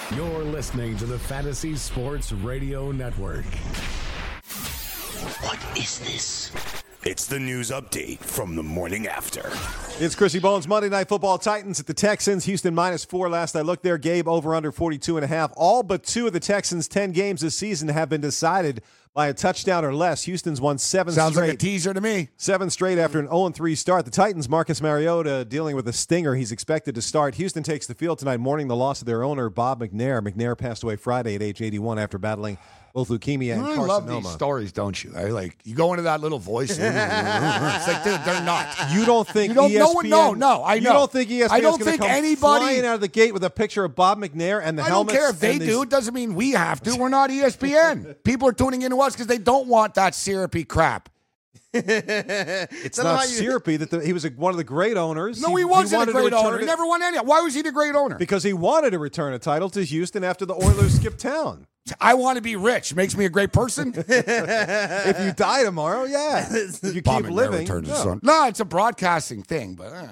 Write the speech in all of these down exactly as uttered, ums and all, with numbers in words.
You're listening to the Fantasy Sports Radio Network. What is this? It's the news update from the morning after. It's Chrissy Bones. Monday Night Football. Titans at the Texans. Houston minus four last I looked there. Gabe over under forty-two and a half. All but two of the Texans' ten games this season have been decided by a touchdown or less. Houston's won seven Sounds straight. like a teaser to me. Seven straight after an oh and three start. The Titans, Marcus Mariota dealing with a stinger. He's expected to start. Houston takes the field tonight, mourning the loss of their owner, Bob McNair. McNair passed away Friday at age eighty-one after battling both leukemia and You really carcinoma. love these stories, don't you? I like you go into that little voice. It's like dude, they're not. You don't think You don't, E S P N? no, one, no, no. I know. You don't think E S P N I don't is going think to come anybody flying out of the gate with a picture of Bob McNair and the I don't helmets? care if they and these- do. It doesn't mean we have to. We're not E S P N. People are tuning into us because they don't want that syrupy crap. It's not syrupy that the, he was a, one of the great owners. No, he, wasn't wanted a great to return owner. He it- never won any. Why was he the great owner? Because he wanted to return a title to Houston after the Oilers skipped town. I want to be rich. Makes me a great person. If you die tomorrow, yeah. If you Bob keep McNair living. returns no. his son. No, it's a broadcasting thing, but uh,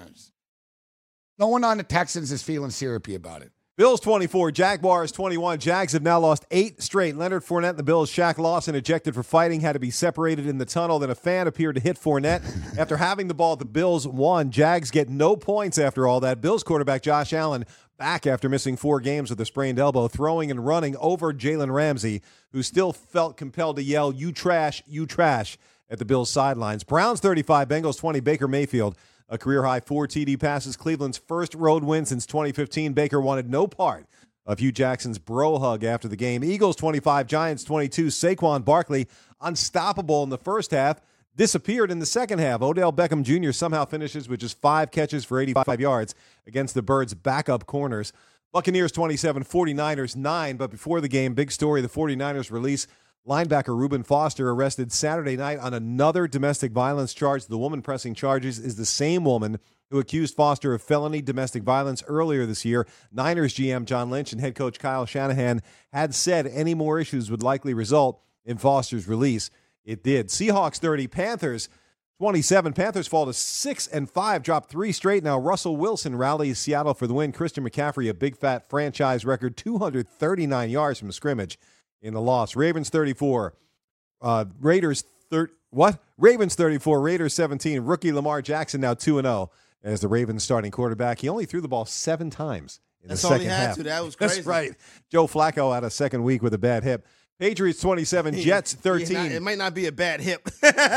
no one on the Texans is feeling syrupy about it. Bills twenty-four, Jaguars twenty-one. Jags have now lost eight straight. Leonard Fournette and the Bills, Shaq Lawson ejected for fighting, had to be separated in the tunnel. Then a fan appeared to hit Fournette. After having the ball, the Bills won. Jags get no points after all that. Bills quarterback Josh Allen back after missing four games with a sprained elbow, throwing and running over Jalen Ramsey, who still felt compelled to yell, "You trash, you trash," at the Bills' sidelines. Browns thirty-five, Bengals twenty. Baker Mayfield, a career-high four T D passes, Cleveland's first road win since twenty fifteen. Baker wanted no part of Hugh Jackson's bro hug after the game. Eagles twenty-five, Giants twenty-two. Saquon Barkley, unstoppable in the first half, disappeared in the second half. Odell Beckham Junior somehow finishes with just five catches for eighty-five yards against the Birds' backup corners. Buccaneers twenty-seven, 49ers nine. But before the game, big story, the 49ers release linebacker Reuben Foster arrested Saturday night on another domestic violence charge. The woman pressing charges is the same woman who accused Foster of felony domestic violence earlier this year. Niners G M John Lynch and head coach Kyle Shanahan had said any more issues would likely result in Foster's release. It did. Seahawks thirty, Panthers twenty-seven. Panthers fall to six and five, drop three straight. Now Russell Wilson rallies Seattle for the win. Christian McCaffrey, a big fat franchise record, two hundred thirty-nine yards from scrimmage in the loss. Ravens thirty-four, uh, Raiders thir- what? Ravens thirty-four, Raiders seventeen. Rookie Lamar Jackson now two and oh as the Ravens starting quarterback. He only threw the ball seven times in That's the all second he had half. to. That was crazy. That's right. Joe Flacco had a second week with a bad hip. Patriots twenty-seven, Jets thirteen. Yeah, not, it might not be a bad hip.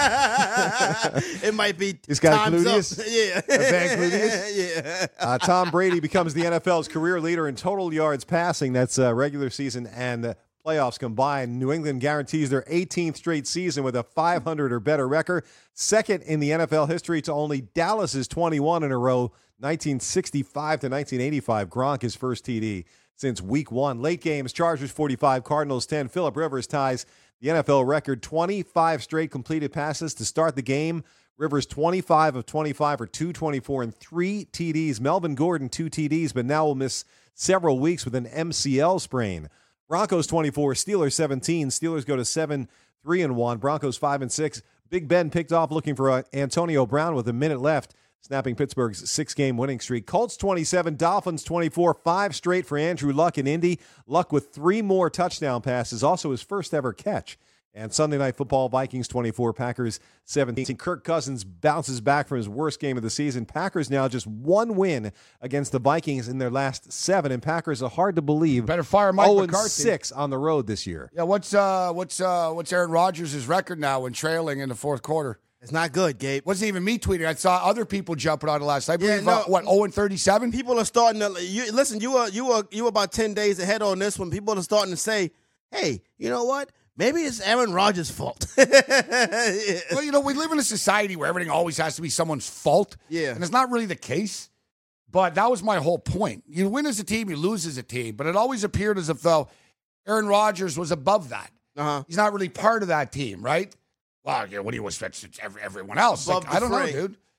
It might be This guy time's gluteus? up. Yeah. A bad gluteus? Yeah. Uh, Tom Brady becomes the N F L's career leader in total yards passing. That's uh, regular season and uh, playoffs combined. New England guarantees their eighteenth straight season with a five hundred or better record. Second in the N F L history to only Dallas's twenty-one in a row, nineteen sixty-five to nineteen eighty-five. Gronk, his first T D since week one. Late games, Chargers forty-five, Cardinals ten. Phillip Rivers ties the N F L record, twenty-five straight completed passes to start the game. Rivers twenty-five of twenty-five for two twenty-four and three T Ds. Melvin Gordon, two T Ds, but now will miss several weeks with an M C L sprain. Broncos twenty-four, Steelers seventeen. Steelers go to seven, three and one. Broncos five and six. Big Ben picked off looking for uh, Antonio Brown with a minute left, snapping Pittsburgh's six-game winning streak. Colts twenty-seven, Dolphins twenty-four, five straight for Andrew Luck in Indy. Luck with three more touchdown passes, also his first ever catch. And Sunday Night Football, Vikings twenty-four, Packers seventeen. Kirk Cousins bounces back from his worst game of the season. Packers now just one win against the Vikings in their last seven, and Packers are hard to believe. Better fire Mike oh McCarthy. and six on the road this year. Yeah, what's uh, what's uh, what's Aaron Rodgers' record now when trailing in the fourth quarter? It's not good, Gabe. Wasn't even me tweeting. I saw other people jumping on it last night. I Yeah, believe, no. uh, what, oh and thirty-seven? People are starting to you, listen. You were you were you were about ten days ahead on this one. People are starting to say, "Hey, you know what? Maybe it's Aaron Rodgers' fault." Well, you know, we live in a society where everything always has to be someone's fault. Yeah. And it's not really the case. But that was my whole point. You win as a team, you lose as a team. But it always appeared as if, though, Aaron Rodgers was above that. Uh-huh. He's not really part of that team, right? Well, yeah, what do you expect? It's every, everyone else. Like, Above the I don't fray. know, dude.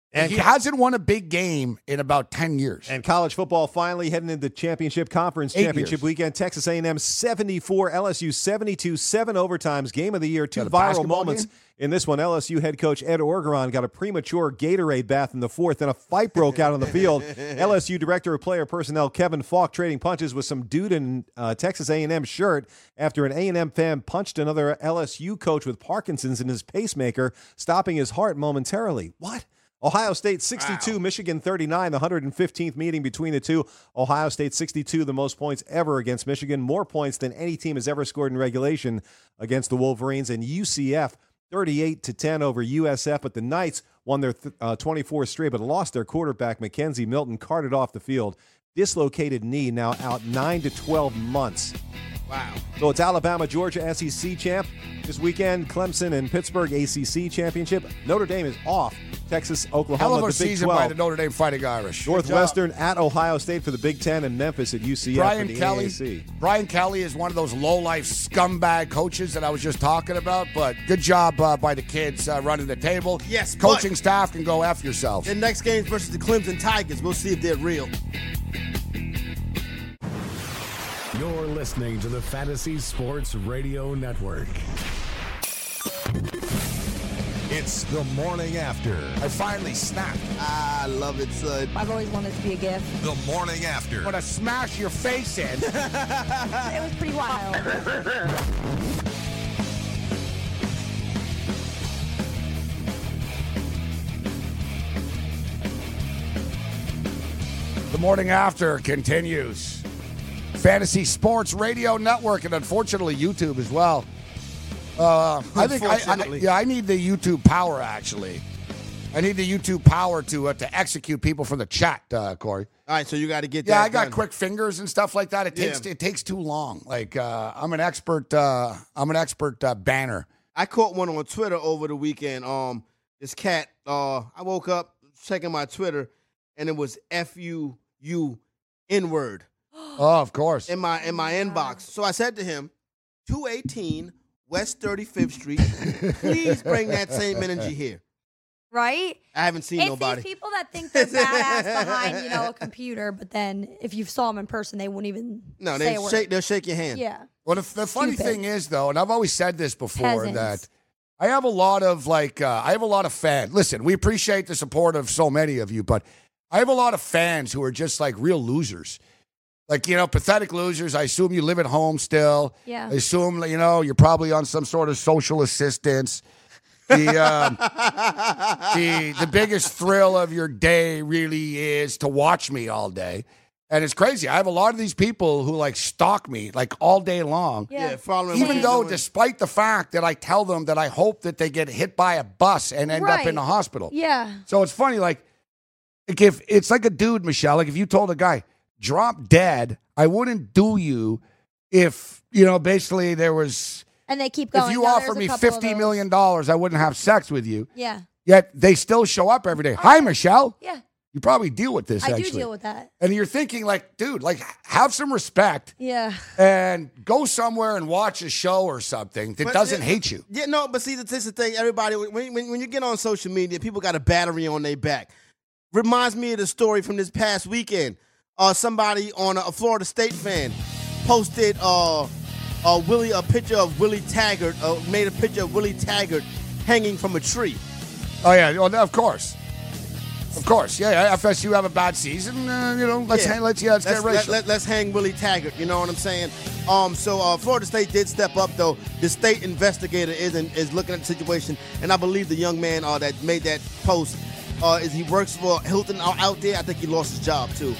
And he hasn't won a big game in about ten years. And college football finally heading into championship conference Eight championship years. weekend. Texas A and M seventy-four, L S U seventy-two, seven overtimes, game of the year. Two Got a viral basketball moments game? in this one. L S U head coach Ed Orgeron got a premature Gatorade bath in the fourth, and a fight broke out on the field. L S U director of player personnel Kevin Falk trading punches with some dude in uh, Texas A and M shirt after an A and M fan punched another L S U coach with Parkinson's in his pacemaker, stopping his heart momentarily. What? Ohio State sixty-two, wow. Michigan thirty-nine, the one hundred fifteenth meeting between the two. Ohio State sixty-two, the most points ever against Michigan, more points than any team has ever scored in regulation against the Wolverines. And U C F thirty-eight to ten over U S F, but the Knights won their th- uh, twenty-four straight, but lost their quarterback, Mackenzie Milton, carted off the field. Dislocated knee, now out nine to twelve months. Wow. So it's Alabama, Georgia, S E C champ. This weekend, Clemson and Pittsburgh, A C C championship. Notre Dame is off. Texas, Oklahoma, Hell of a the Big season twelve. by the Notre Dame Fighting Irish. Northwestern at Ohio State for the Big Ten, and Memphis at U C F Brian for the Kelly, A A C. Brian Kelly is one of those low-life scumbag coaches that I was just talking about, but good job uh, by the kids uh, running the table. Yes, Coaching but staff can go F yourself. The next game's versus the Clemson Tigers. We'll see if they're real. You're listening to the Fantasy Sports Radio Network. It's the morning after. I finally snapped. I love it, son. I've always wanted to be a gift. The morning after. I'm going to smash your face in. It was pretty wild. The morning after continues. Fantasy Sports Radio Network, and unfortunately YouTube as well. Uh, I think I, I, yeah, I need the YouTube power, actually. I need the YouTube power to uh, to execute people from the chat, uh, Corey. All right, so you got to get Yeah, that I got done. quick fingers and stuff like that. It takes Yeah. it takes too long. Like uh, I'm an expert. Uh, I'm an expert uh, banner. I caught one on Twitter over the weekend. Um, this cat. Uh, I woke up checking my Twitter, and it was F U U N word Oh, of course. in my in my inbox. So I said to him, two eighteen West thirty-fifth Street. Please bring that same energy here. Right? I haven't seen It's nobody. these people that think they're badass behind, you know, a computer, but then if you saw them in person, they wouldn't even No, say they a word. shake. They'll shake your hand. Yeah. Well, the, the funny Stupid. thing is, though, and I've always said this before, Peasants. that I have a lot of like, uh, I have a lot of fans. Listen, we appreciate the support of so many of you, but I have a lot of fans who are just like real losers. Like, you know, pathetic losers. I assume you live at home still. Yeah. I assume, you know, you're probably on some sort of social assistance. The, um, the, the biggest thrill of your day really is to watch me all day. And it's crazy. I have a lot of these people who like stalk me like all day long. Yeah. Yeah, following what Even you're though, doing. despite the fact that I tell them that I hope that they get hit by a bus and end up Right. in the hospital. Yeah. So it's funny, like, like if it's like a dude, Michelle, like if you told a guy, drop dead, I wouldn't do you if, you know, basically there was, And they keep going. if you "No, offer there's a me couple of fifty those." million dollars, I wouldn't have sex with you. Yeah. Yet they still show up every day. Hi, Michelle. Yeah. You probably deal with this, I actually. do deal with that. And you're thinking, like, dude, like, have some respect Yeah. and go somewhere and watch a show or something that But doesn't it- hate you. Yeah, no, but see, this is the thing. Everybody, when, when, when you get on social media, people got a battery on their back. Reminds me of the story from this past weekend. Uh, somebody on a, a Florida State fan posted uh, uh, Willie a picture of Willie Taggart, uh, made a picture of Willie Taggart hanging from a tree. Oh, yeah, well, of course. Of course. Yeah, yeah, F S U have a bad season. Uh, you know, let's, Yeah. hang, let's, yeah, let's, Let's, get racial. let, us hang Willie Taggart. You know what I'm saying? Um, so uh, Florida State did step up, though. The state investigator is in, is looking at the situation, and I believe the young man uh, that made that post uh, is he works for Hilton out out there. I think he lost his job too.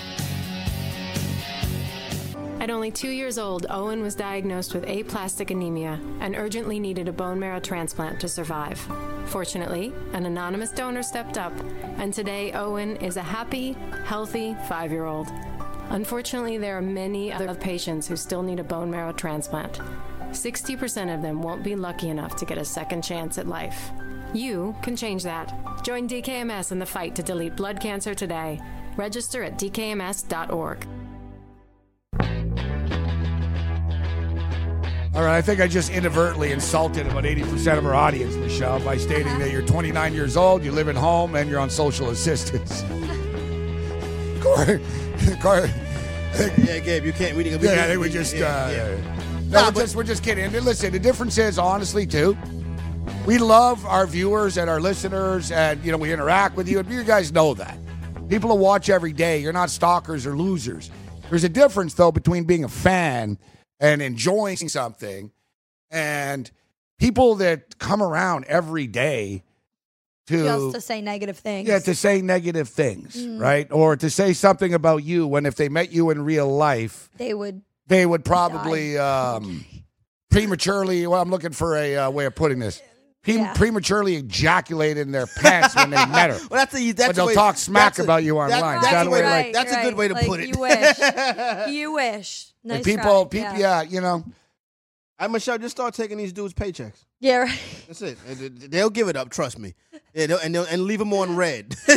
At only two years old, Owen was diagnosed with aplastic anemia and urgently needed a bone marrow transplant to survive. Fortunately, an anonymous donor stepped up, and today Owen is a happy, healthy five-year-old. Unfortunately, there are many other patients who still need a bone marrow transplant. sixty percent of them won't be lucky enough to get a second chance at life. You can change that. Join D K M S in the fight to delete blood cancer today. Register at d k m s dot org. All All right, I think I just inadvertently insulted about eighty percent of our audience, Michelle, by stating that you're twenty-nine years old, you live at home, and you're on social assistance. Corey, Corey. Yeah, Gabe, you can't. We, we, yeah, I think we just. Yeah, uh, yeah. No, Nah, we're but- just we're just kidding. And listen, the difference is, honestly, too, we love our viewers and our listeners, and you know we interact with you, and you guys know that. People who watch every day, you're not stalkers or losers. There's a difference, though, between being a fan and enjoying something, and people that come around every day to Just to say negative things. yeah to say negative things, Mm. right, or to say something about you when if they met you in real life, They would. they would probably um, prematurely. Well, I'm looking for a uh, way of putting this. Pre- Yeah. Prematurely ejaculate in their pants when they met her. Well, that's a, that's But they'll a way, talk smack that's a- about you online. That, Is that's, that a a way, way, right, that's a right. good way to Like, put it. You wish. You wish. Nice And people, try. people, yeah. you know. I Michelle, just start taking these dudes' paychecks. Yeah, right. That's it. And they'll give it up. Trust me. Yeah, they'll, and they'll, and leave them on red. Well,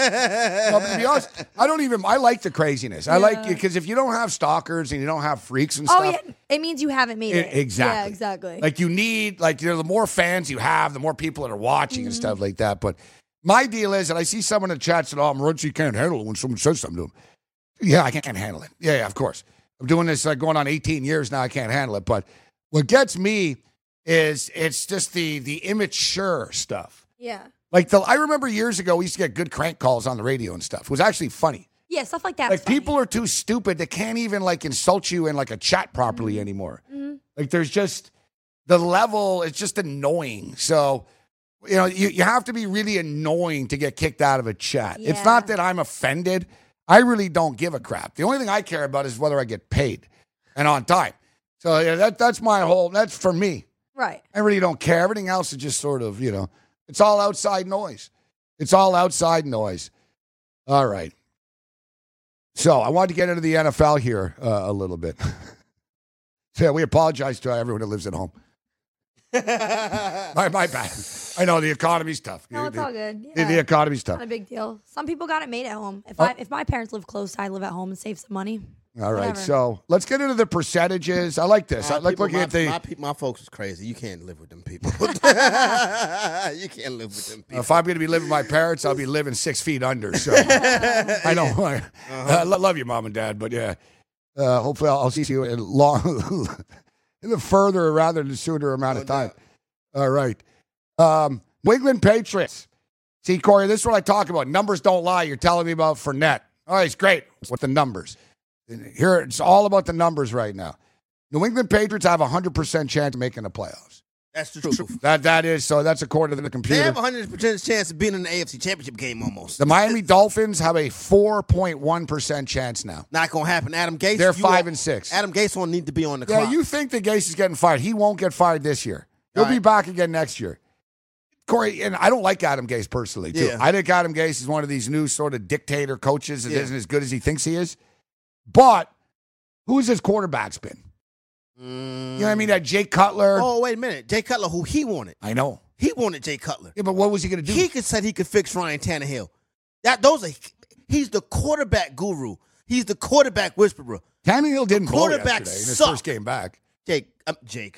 to be honest, I don't even. I like the craziness. I like because if you don't have stalkers and you don't have freaks and Oh, stuff, yeah. It means you haven't made it- it. exactly. Yeah, exactly. like you need, like you know, the more fans you have, the more people that are watching Mm-hmm. and stuff like that. But my deal is that I see someone in the chat said, "Oh, I'm Runchy, can't handle it when someone says something to him." Yeah, I can't handle it. Yeah, yeah, of course. I'm doing this like going on eighteen years now. I can't handle it. But what gets me is it's just the the immature stuff. yeah. Like the, I remember years ago we used to get good crank calls on the radio and stuff. It was actually funny. Yeah, stuff like that. Like people are too stupid. They can't even like insult you in like a chat properly anymore. Mm-hmm. Like there's just the level. It's just annoying. So you know you, you have to be really annoying to get kicked out of a chat. It's Yeah. not that I'm offended. I really don't give a crap. The only thing I care about is whether I get paid and on time. So yeah, that that's my whole. That's for me. Right. I really don't care. Everything else is just sort of, you know, it's all outside noise. It's all outside noise. All right. So I wanted to get into the N F L here uh, a little bit. So yeah, we apologize to everyone that lives at home. my, my bad. I know the economy's tough. No, it's the, all good. the- Yeah. the economy's tough. Not a big deal. Some people got it made at home. If Oh. I if my parents live close, I live at home and save some money. All right. Whatever. So let's get into the percentages. I like this. I My like people- looking my, at the. my, pe- my folks is crazy. You can't live with them people. You can't live with them people. If I'm going to be living with my parents, I'll be living six feet under. So I don't want. I lo- love you, mom and dad, but yeah. Uh, hopefully, I'll, I'll see you in long, in the further rather than sooner amount of No time. doubt. All right, um, Wingland Patriots. See, Corey, this is what I talk about. Numbers don't lie. You're telling me about Fournette. All right, it's great. What the numbers? Here, it's all about the numbers right now. New England Patriots have a hundred percent chance of making the playoffs. That's the truth. That that is so. That's according to the They computer. have a hundred percent chance of being in the A F C Championship game almost. The Miami Dolphins have a four point one percent chance now. Not gonna happen. Adam Gase. They're you five are- and six. Adam Gase won't need to be on the Yeah, clock. you think that Gase is getting fired. He won't get fired this year. He'll All be right. back again next year. Corey, and I don't like Adam Gase personally, too. Yeah. I think Adam Gase is one of these new sort of dictator coaches that Yeah. not as good as he thinks he is. But who's his quarterbacks been? You know what I mean? That Jay Cutler. Oh, wait a minute. Jay Cutler, who he wanted. I know. He wanted Jay Cutler. Yeah, but what was he going to do? He could said he could fix Ryan Tannehill. That those are he's the quarterback guru. He's the quarterback whisperer. Tannehill didn't blow quarterback yesterday in his suck. first game back. Jake, um, Jake.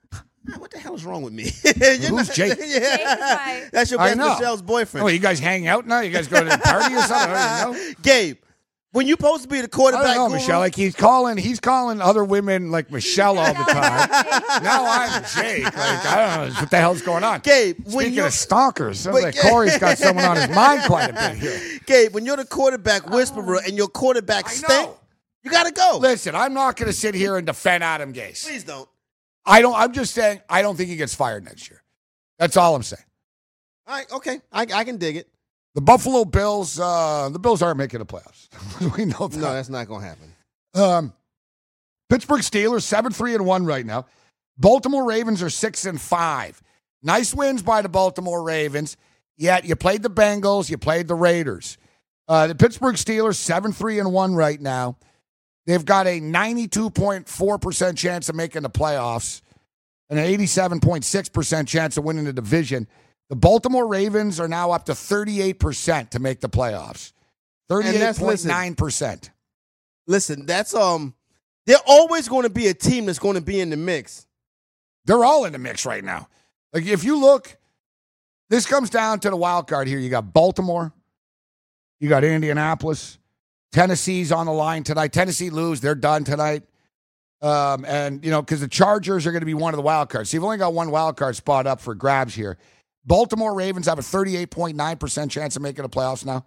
What the hell is wrong with me? Who's Jake? yeah. That's your I best know. Michelle's boyfriend. Oh, you guys hang out now? You guys go to the party or something? I don't know. Gabe, when you're supposed to be the I quarterback don't know, guru, Michelle. Like he's calling, he's calling other women like Michelle all the time. Now I'm Jake. Like I don't know what the hell's going on. Gabe, when Speaking you're of stalkers, sounds But like Gabe- Corey's got someone on his mind quite a bit here. Gabe, when you're the quarterback whisperer and your quarterback I stink, know. you gotta go. Listen, I'm not going to sit here and defend Adam Gase. Please don't. I don't. I'm just saying I don't think he gets fired next year. That's all I'm saying. All right, okay, I, I can dig it. The Buffalo Bills, uh, the Bills aren't making the playoffs. We know that. No, that's not gonna happen. Um, Pittsburgh Steelers seven three and one right now. Baltimore Ravens are six and five. Nice wins by the Baltimore Ravens. Yet you played the Bengals, you played the Raiders. Uh, the Pittsburgh Steelers seven three and one right now. They've got a ninety-two point four percent chance of making the playoffs and an eighty-seven point six percent chance of winning the division. The Baltimore Ravens are now up to thirty-eight percent to make the playoffs. thirty-eight point nine percent. Listen, that's um, they're always going to be a team that's going to be in the mix. They're all in the mix right now. Like, if you look, this comes down to the wild card here. You got Baltimore. You got Indianapolis. Tennessee's on the line tonight. Tennessee lose. They're done tonight. Um, and, you know, because the Chargers are going to be one of the wild cards. So you've only got one wild card spot up for grabs here. Baltimore Ravens have a thirty-eight point nine percent chance of making the playoffs now.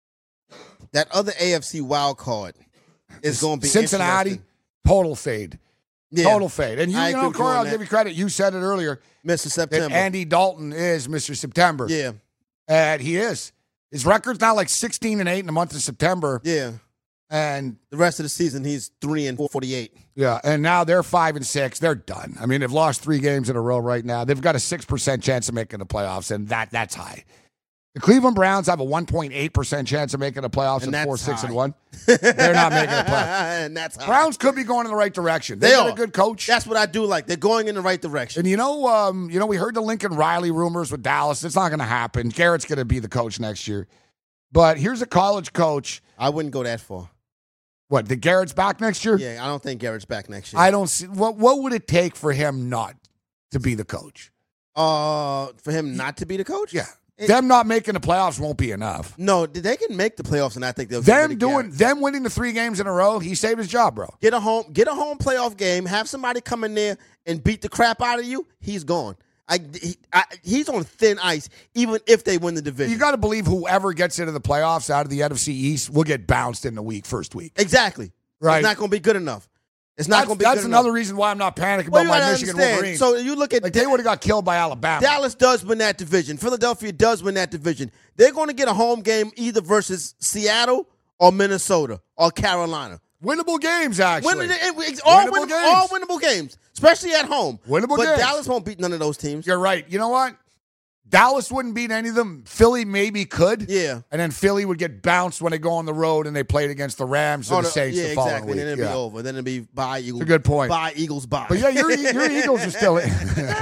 That other A F C wild card is going to be Cincinnati, total fade. Yeah. Total fade. And, you, you know, Corey, I'll give you credit. You said it earlier. Mister September. That Andy Dalton is Mister September. Yeah. And he is. His record's now like sixteen and eight in the month of September. Yeah. And the rest of the season, he's three and forty-eight. Yeah, and now they're five and six. They're done. I mean, they've lost three games in a row right now. They've got a six percent chance of making the playoffs, and that that's high. The Cleveland Browns have a one point eight percent chance of making the playoffs, and, and four, six, and one. They're not making the playoffs. And that's high. Browns could be going in the right direction. They, they got are a good coach. That's what I do like. They're going in the right direction. And you know, um, you know, we heard the Lincoln Riley rumors with Dallas. It's not going to happen. Garrett's going to be the coach next year. But here's a college coach. I wouldn't go that far. What, the Garrett's back next year? Yeah, I don't think Garrett's back next year. I don't see. What What would it take for him not to be the coach? Uh, for him not to be the coach? Yeah. It, them not making the playoffs won't be enough. No, they can make the playoffs, and I think they'll them get doing Garrett. them winning the three games in a row. He saved his job, bro. Get a home, get a home playoff game. Have somebody come in there and beat the crap out of you. He's gone. I, he, I, he's on thin ice, even if they win the division. You got to believe whoever gets into the playoffs out of the N F C East will get bounced in the week first week. Exactly. Right. It's not going to be good enough. It's not going to be. That's good another enough. reason why I'm not panicking well, about my Michigan understand. Wolverines. So you look at like they would have got killed by Alabama. Dallas does win that division. Philadelphia does win that division. They're going to get a home game either versus Seattle or Minnesota or Carolina. Winnable games, actually. Win, all, winnable win, games. all winnable games, especially at home. Winnable but games. Dallas won't beat none of those teams. You're right. You know what? Dallas wouldn't beat any of them. Philly maybe could. Yeah. And then Philly would get bounced when they go on the road and they played against the Rams or oh, the Saints yeah, the following exactly. week. And then it'd yeah. be over. Then it'd be bye Eagles. That's a good point. Bye Eagles, bye. But yeah, your, your Eagles are still in.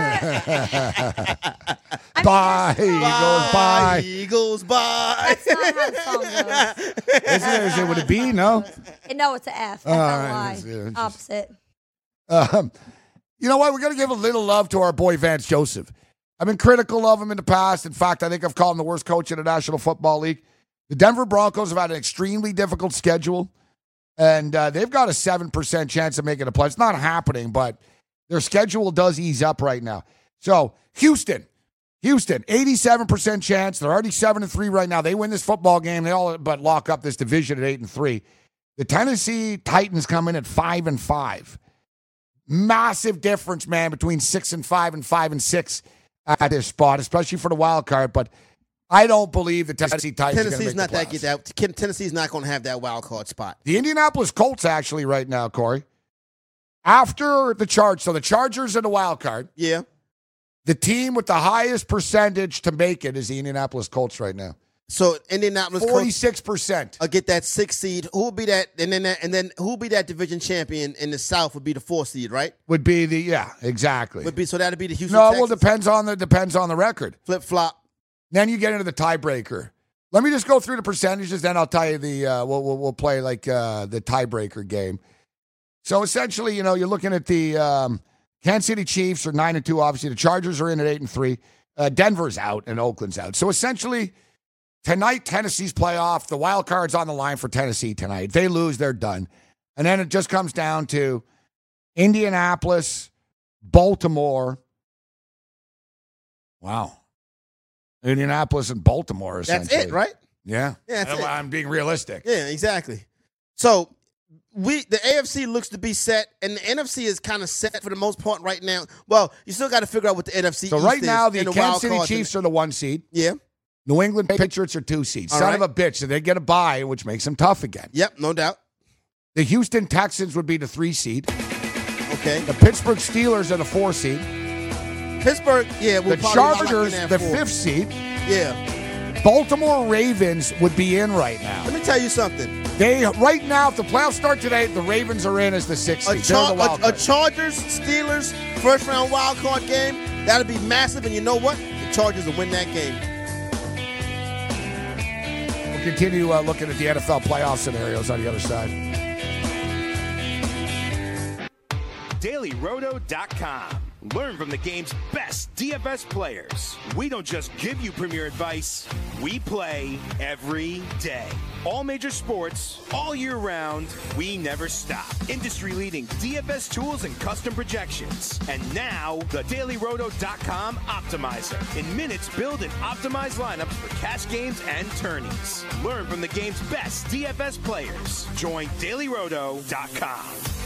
Bye, Eagles, bye. Eagles, bye. That's not how the song goes. Isn't it, is it with a B? No? No, it's an F. F All L right. Y. It's, yeah, it's Opposite. Um, you know what? We're going to give a little love to our boy Vance Joseph. I've been critical of him in the past. In fact, I think I've called him the worst coach in the National Football League. The Denver Broncos have had an extremely difficult schedule, and uh, they've got a seven percent chance of making a play. It's not happening, but their schedule does ease up right now. So, Houston. Houston, eighty-seven percent chance. They're already seven and three right now. They win this football game. They all but lock up this division at eight and three. The Tennessee Titans come in at five and five. Massive difference, man, between six and five and five and six at this spot, especially for the wild card. But I don't believe the Tennessee Titans Tennessee's are going to not make the that get that. Tennessee's not going to have that wild card spot. The Indianapolis Colts actually right now, Corey. After the Chargers, so the Chargers are the wild card. Yeah. The team with the highest percentage to make it is the Indianapolis Colts right now. So Indianapolis forty-six percent. Uh, get that six seed. Who will be that? And then that, and then who will be that division champion in the South? Would be the four seed, right? Would be the yeah, exactly. Would be so that'd be the Houston. No, Texans. well, depends on the depends on the record. Flip flop. Then you get into the tiebreaker. Let me just go through the percentages, then I'll tell you the uh, we'll, we'll we'll play like uh, the tiebreaker game. So essentially, you know, you're looking at the um, Kansas City Chiefs are nine and two. Obviously, the Chargers are in at eight and three. Uh, Denver's out and Oakland's out. So essentially, tonight Tennessee's playoff. The wild card's on the line for Tennessee tonight. If they lose, they're done. And then it just comes down to Indianapolis, Baltimore. Wow. Indianapolis and Baltimore, essentially. That's it, right? Yeah. Yeah, that's it. I'm being realistic. Yeah, exactly. So we the A F C looks to be set, and the N F C is kind of set for the most part right now. Well, you still got to figure out what the N F C So East right is now, the and Kansas City wild Chiefs cards. are the one seed. Yeah. New England Patriots are two seeds. All Son right. of a bitch. So they get a bye, which makes them tough again. Yep, no doubt. The Houston Texans would be the three seed. Okay. The Pittsburgh Steelers are the four seed. Pittsburgh, yeah. We'll The probably lock Chargers, in at the four. fifth seed. Yeah. Baltimore Ravens would be in right now. Let me tell you something. They right now, if the playoffs start today, the Ravens are in as the sixth A, seed. Char- They're the wild a, a card. Chargers, Steelers, first round wild card game, that'll be massive. And you know what? The Chargers will win that game. We'll continue uh, looking at the N F L playoff scenarios on the other side. Daily Roto dot com. Learn from the game's best D F S players. We don't just give you premier advice, we play every day. All major sports, all year round, we never stop. Industry-leading D F S tools and custom projections. And now, the Daily Roto dot com Optimizer. In minutes, build and optimize lineups for cash games and tourneys. Learn from the game's best D F S players. Join Daily Roto dot com.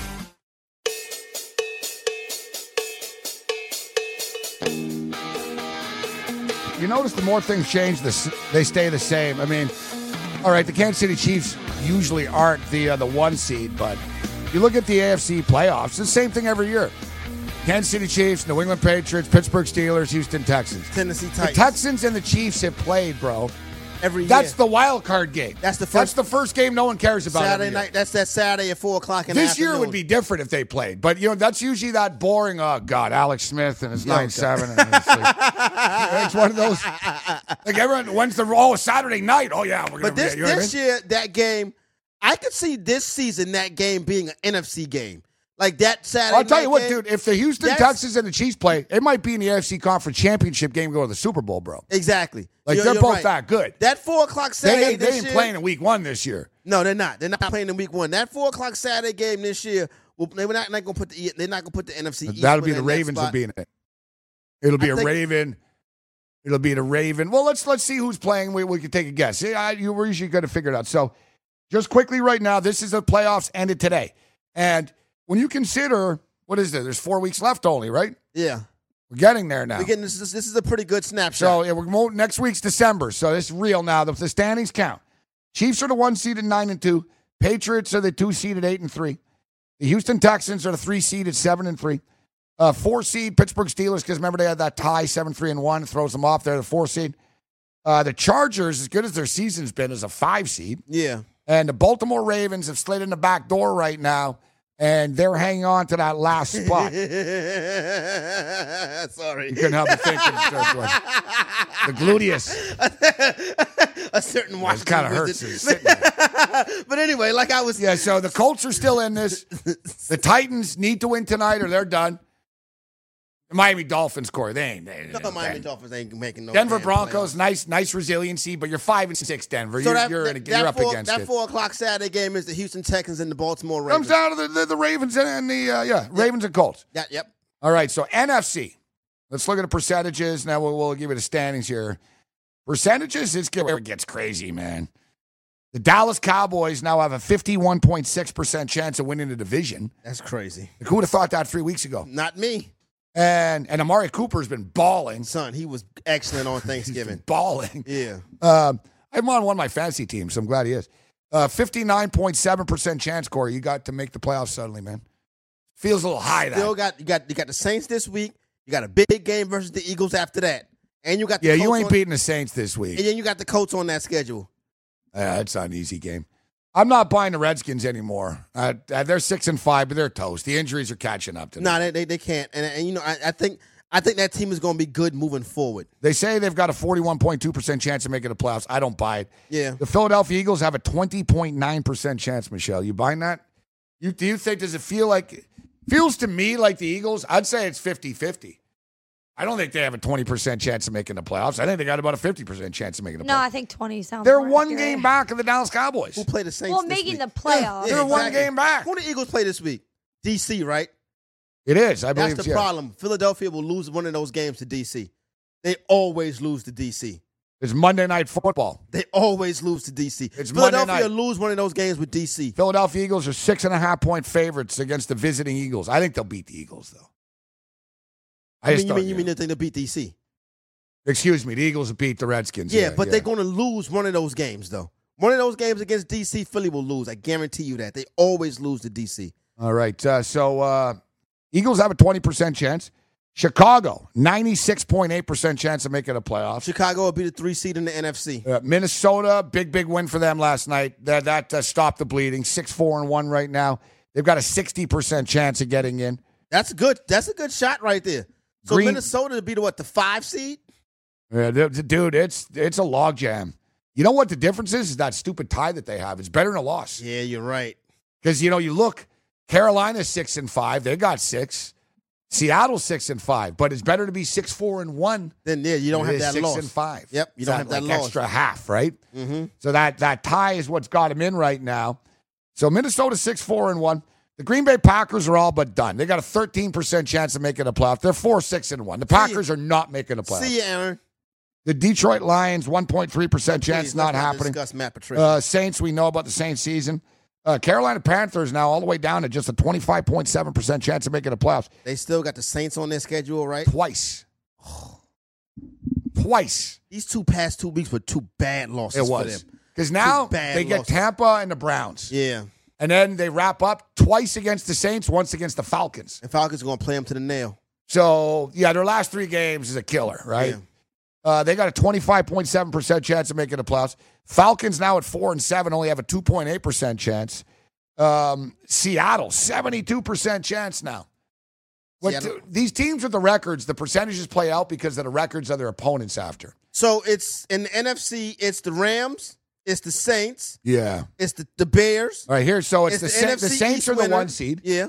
You notice the more things change, the, they stay the same. I mean, all right, the Kansas City Chiefs usually aren't the uh, the one seed, but you look at the A F C playoffs, it's the same thing every year. Kansas City Chiefs, New England Patriots, Pittsburgh Steelers, Houston Texans. Tennessee Titans. The Texans and the Chiefs have played, bro. Every year. That's the wild card game. That's the first. That's the first game no one cares about. Saturday night. That's that Saturday at four o'clock in the This afternoon. year would be different if they played, but you know that's usually that boring. Oh God, Alex Smith and his Yeah, nine okay. seven. And it's, like, it's one of those. Like everyone, when's the oh Saturday night? Oh yeah, we're gonna. But this you know what I this mean? year, that game, I could see this season that game being an N F C game, like that Saturday. I'll tell night you what, game, dude. If the Houston that's- Texans and the Chiefs play, it might be in the A F C Conference Championship game, go to the Super Bowl, bro. Exactly. Like You're- they're you're both right. that good. That four o'clock They Saturday ain't, they this ain't year. playing in Week One this year. No, they're not. They're not playing in Week One. That four o'clock Saturday game this year, well, they're not, not going to put the. They're not going to put the N F C East. That'll be in the that Ravens will spot. be in it. It'll be I a think- Raven. It'll be the Raven. Well, let's let's see who's playing. We we can take a guess. Yeah, I, you, we're usually going to figure it out. So, just quickly right now, this is the playoffs ended today, and when you consider what is there, there's four weeks left only, right? Yeah, We're getting there now. we're getting this. Is, this is a pretty good snapshot. So yeah, we're mo- next week's December. So this is real now. The, the standings count. Chiefs are the one seeded nine and two. Patriots are the two seeded eight and three. The Houston Texans are the three seeded seven and three. Uh, four seed Pittsburgh Steelers, because remember they had that tie seven three and one, throws them off there. The four seed. Uh, the Chargers, as good as their season's been, is a five seed. yeah, And the Baltimore Ravens have slid in the back door right now, and they're hanging on to that last spot. sorry. You couldn't help but think of the third one. The gluteus. A certain It Washington kind of hurts. Wizard. It's sitting there. But anyway, like I was. Yeah, so the Colts are still in this. The Titans need to win tonight or they're done. The Miami Dolphins, Corey, they ain't. They, No, they, Miami they, Dolphins ain't making no. Denver damn Broncos, playoffs. nice, nice resiliency, but you're five and six. Denver, So you're, that, you're, that, in a, that you're up four, against that it. four o'clock Saturday game is the Houston Texans and the Baltimore Comes Ravens. down to the, the, the Ravens and the uh, yeah Ravens and Colts. Yeah, yep. All right, so N F C. Let's look at the percentages. Now we'll, we'll give you the standings here. Percentages, it's where it gets crazy, man. The Dallas Cowboys now have a fifty-one point six percent chance of winning the division. That's crazy. Who would have thought that three weeks ago? Not me, And and Amari Cooper's been balling. son. He was excellent on He's been Thanksgiving. balling. Yeah. Um, I'm on one of my fantasy teams, so I'm glad he is. Uh, fifty-nine point seven percent chance, Corey, you got to make the playoffs suddenly, man. Feels a little high, Still that. got you got you got the Saints this week. You got a big game versus the Eagles after that, and you got the Yeah, Colts you ain't on, beating the Saints this week. and then you got the Colts on that schedule. Yeah, it's not an easy game. I'm not buying the Redskins anymore. Uh, uh, they're six and five, but they're toast. The injuries are catching up to them. No, they, they they can't. And, and you know, I, I think I think that team is going to be good moving forward. They say they've got a forty-one point two percent chance of making the playoffs. I don't buy it. Yeah. The Philadelphia Eagles have a twenty point nine percent chance, Michelle. You buying that? You Do you think, does it feel like, feels to me like the Eagles, I'd say it's fifty-fifty. I don't think they have a twenty percent chance of making the playoffs. I think they got about a fifty percent chance of making the No, playoffs. I think twenty sounds They're more one accurate. game back of the Dallas Cowboys. Who play the Saints? Well, this making week? the playoffs. They're one game back. Who the Eagles play this week? D C, right? It is, I believe. That's the yeah. problem. Philadelphia will lose one of those games to D C. They always lose to D C. It's Monday Night Football. They always lose to D C. It's Monday Philadelphia night. lose one of those games with D C. Philadelphia Eagles are six and a half point favorites against the visiting Eagles. I think they'll beat the Eagles, though. I I just mean, you don't- mean you mean they think they'll beat D C? Excuse me, the Eagles will beat the Redskins. Yeah, but they're going to lose one of those games, though. One of those games against D C, Philly will lose. I guarantee you that. They always lose to D C. All right, uh, so uh, Eagles have a twenty percent chance. Chicago, ninety-six point eight percent chance of making the playoffs. Chicago will be the three seed in the N F C. Uh, Minnesota, big, big win for them last night. That, that uh, stopped the bleeding. six four and one right now. They've got a sixty percent chance of getting in. That's good. That's a good shot right there. So Green- Minnesota to be the what, the five seed? Yeah, th- th- dude, it's it's a logjam. You know what the difference is? Is that stupid tie that they have. It's better than a loss. Yeah, you're right. Because, you know, you look, Carolina's six and five. They got six. Seattle's six and five, but it's better to be six four and one. Then yeah, you don't have that six loss. and five. Yep, you It's don't have that like loss. extra half, right? Mm-hmm. So that that tie is what's got him in right now. So Minnesota six four and one. The Green Bay Packers are all but done. They got a thirteen percent chance of making a playoff. They're four six and one. The Packers are not making a playoff. See you, Aaron. The Detroit Lions one point three percent chance Please, not let's happening. Discuss Matt Patricia. Uh, Saints, we know about the Saints season. Uh, Carolina Panthers now all the way down to just a twenty-five point seven percent chance of making the playoffs. They still got the Saints on their schedule, right? Twice. Twice. These two past two weeks were two bad losses It for was. them. Because now Two bad they get losses. Tampa and the Browns. Yeah. And then they wrap up twice against the Saints, once against the Falcons. And Falcons are going to play them to the nail. So, yeah, their last three games is a killer, right? Yeah. Uh, they got a twenty-five point seven percent chance of making the playoffs. Falcons now at four and seven only have a two point eight percent chance. Um, Seattle, seventy-two percent chance now. What Seattle- th- these teams with the records, the percentages play out because of the records of their opponents after. So it's in the N F C, it's the Rams, it's the Saints, Yeah. it's the, the Bears. All right, here. So it's, It's the, the Sa- N F C the Saints East are the winner. one seed. Yeah.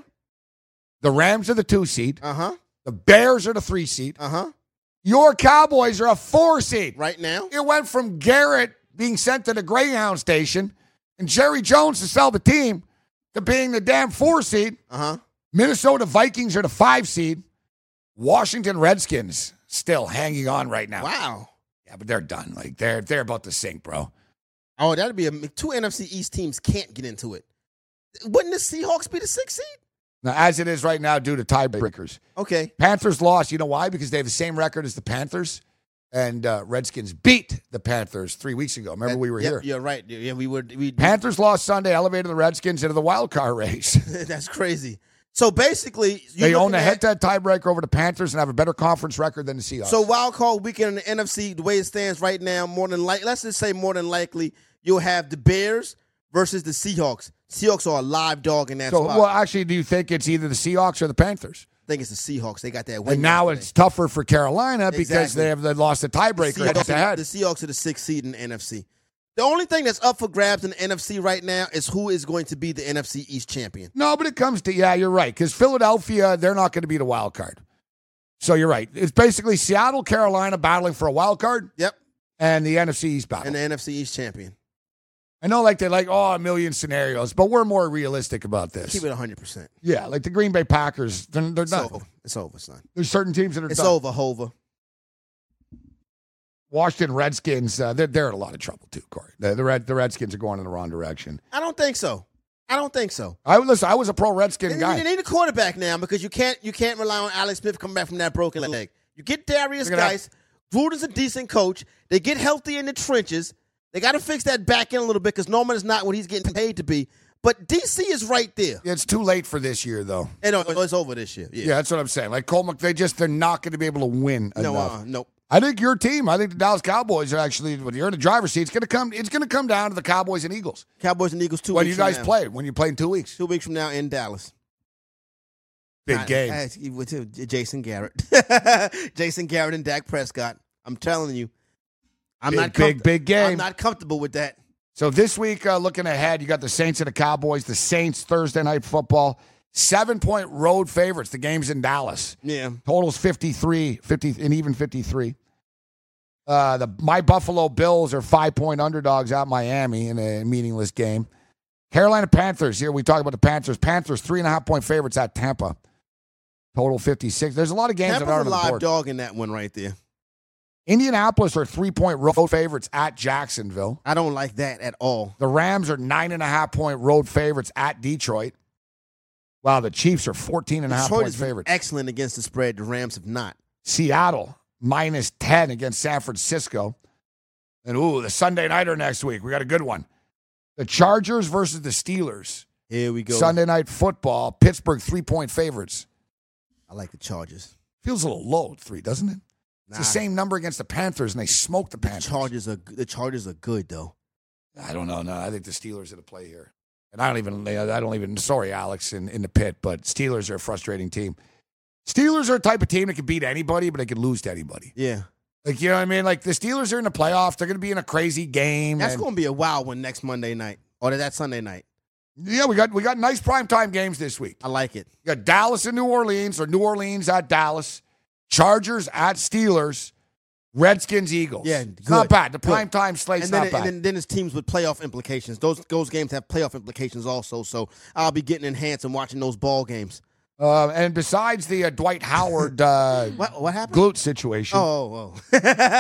The Rams are the two seed. Uh-huh. The Bears are the three seed. Uh-huh. Your Cowboys are a four seed. Right now. It went from Garrett being sent to the Greyhound station and Jerry Jones to sell the team to being the damn four seed. Uh-huh. Minnesota Vikings are the five seed. Washington Redskins still hanging on right now. Wow. Yeah, but they're done. Like they're they're about to sink, bro. Oh, that'd be a two N F C East teams can't get into it. Wouldn't the Seahawks be the sixth seed? Now, as it is right now, due to tiebreakers, Okay. Panthers lost. You know why? Because they have the same record as the Panthers, and uh, Redskins beat the Panthers three weeks ago. Remember, we were Yep, here. You're right. Yeah, we were. We, Panthers lost Sunday, elevated the Redskins into the wild card race. That's crazy. So basically, you're They own looking a at- head-to-head tiebreaker over the Panthers and have a better conference record than the Seahawks. So wild card weekend in the N F C, the way it stands right now, more than like, let's just say more than likely, you'll have the Bears versus the Seahawks. Seahawks are a live dog in that So, spot. well, actually, do you think it's either the Seahawks or the Panthers? I think it's the Seahawks. They got that win. And now yesterday. it's tougher for Carolina because Exactly. they have they lost the tiebreaker The head Seahawks, to head. the Seahawks are the sixth seed in the N F C. The only thing that's up for grabs in the N F C right now is who is going to be the N F C East champion. No, but it comes to, yeah, you're right, because Philadelphia, they're not going to be the wild card. So you're right. It's basically Seattle, Carolina battling for a wild card, Yep. and the N F C East battle. And the N F C East champion. I know, like, they like, oh, a million scenarios, but we're more realistic about this. Keep it one hundred percent. Yeah, like the Green Bay Packers, they're, they're It's done. over. It's over, son. There's certain teams that are It's done. over, Hova. Washington Redskins, uh, they're, they're in a lot of trouble too, Corey. The, the, Red, the Redskins are going in the wrong direction. I don't think so. I don't think so. I listen. I was a pro Redskin And guy. you need a quarterback now because you can't you can't rely on Alex Smith coming back from that broken leg. You get Darius Look at that. Geis. Gruden's a decent coach. They get healthy in the trenches. They got to fix that back end a little bit because Norman is not what he's getting paid to be. But D C is right there. It's too late for this year, though. And uh, it's over this year. Yeah, Yeah. that's what I'm saying. Like Cole, Mc- they just they're not going to be able to win No, enough. uh, nope. I think your team. I think the Dallas Cowboys are actually. When you're in the driver's seat, it's going to come. It's going to come down to the Cowboys and Eagles. Cowboys and Eagles two When weeks you guys from now. play, when you play in two weeks, Two weeks from now in Dallas. big Not- game. uh, with uh, Jason Garrett. Jason Garrett and Dak Prescott. I'm telling you. I'm Big, not big, comfort- big game. I'm not comfortable with that. So this week, uh, looking ahead, you got the Saints and the Cowboys. The Saints Thursday night football, seven point road favorites. The game's in Dallas. Yeah. Totals fifty-three, fifty, and even fifty-three. Uh, the my Buffalo Bills are five-point underdogs at Miami in a meaningless game. Carolina Panthers, here we talk about the Panthers. Panthers, three and a half point favorites at Tampa. Total fifty-six. There's a lot of games that Tampa's are a on the live board. dog in that one right there. Indianapolis are three-point road favorites at Jacksonville. I don't like that at all. The Rams are nine and a half point road favorites at Detroit. Wow, the Chiefs are fourteen and a half Detroit point has been favorites. excellent against the spread. The Rams have not. Seattle minus ten against San Francisco. And ooh, the Sunday nighter next week. We got a good one. The Chargers versus the Steelers. Here we go. Sunday night football. Pittsburgh three-point favorites. I like the Chargers. Feels a little low at three, doesn't it? It's the Nah. same number against the Panthers, and they smoked the The Panthers. Chargers are the Chargers are good though. I don't know. No, I think the Steelers are the play here. And I don't even, I don't even, sorry, Alex, in, in the pit, but Steelers are a frustrating team. Steelers are a type of team that can beat anybody, but they can lose to anybody. Yeah. Like, you know what I mean? Like, the Steelers are in the playoffs. They're going to be in a crazy game. That's and- going to be a wild one next Monday night or that Sunday night. Yeah, we got we got nice primetime games this week. I like it. You got Dallas and New Orleans, or New Orleans at Dallas, Chargers at Steelers, Redskins, Eagles. Yeah, it's good, not bad. The good. primetime slate's and then, not bad. And then, then it's teams with playoff implications. Those those games have playoff implications also. So I'll be getting enhanced and watching those ball games. Uh, and besides the uh, Dwight Howard uh, what, what happened? glute situation, oh, oh.